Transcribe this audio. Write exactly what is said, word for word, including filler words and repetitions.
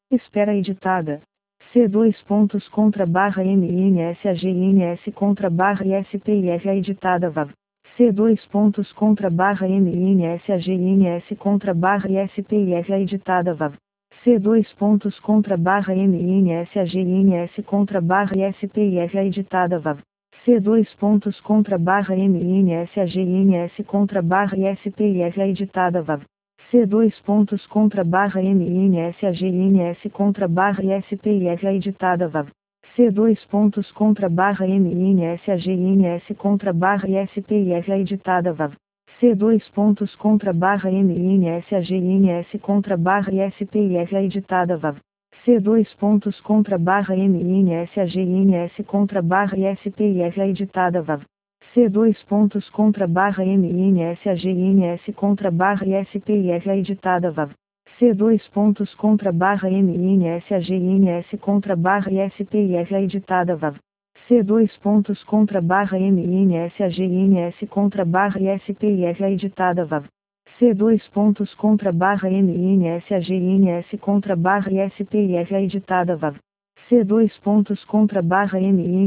Espera editada. C dois pontos contra barra M N S A G N S contra barra I S P I F A editada V A V. C dois pontos contra barra M N S A G N S contra barra I S P I F A editada V A V. C dois pontos contra barra M N S A G N S contra barra I S P I F A editada V A V. C dois pontos contra barra M N S A G N S contra barra I S P I F A editada V A V. C dois pontos contra barra M N S A G N S contra barra I S P I F A editada V A V. C dois pontos contra barra M N S A G N S contra barra I S P I F A editada V A V. C dois pontos contra barra M N S A G N S contra barra I S P I F A editada V A V. C dois pontos contra barra M N S A G N S contra barra I S P I F A editada V A V. C dois pontos contra barra M N S A G N S contra barra I S P I F A editada V A V. C dois pontos contra barra M N S A G N S contra barra I S P I F A editada V A V. C dois pontos contra barra M N S A G N S contra barra I S P I F A editada V A V. C dois pontos contra barra M N S A G N S contra barra I S P I F A editada V A V. C dois pontos contra barra M N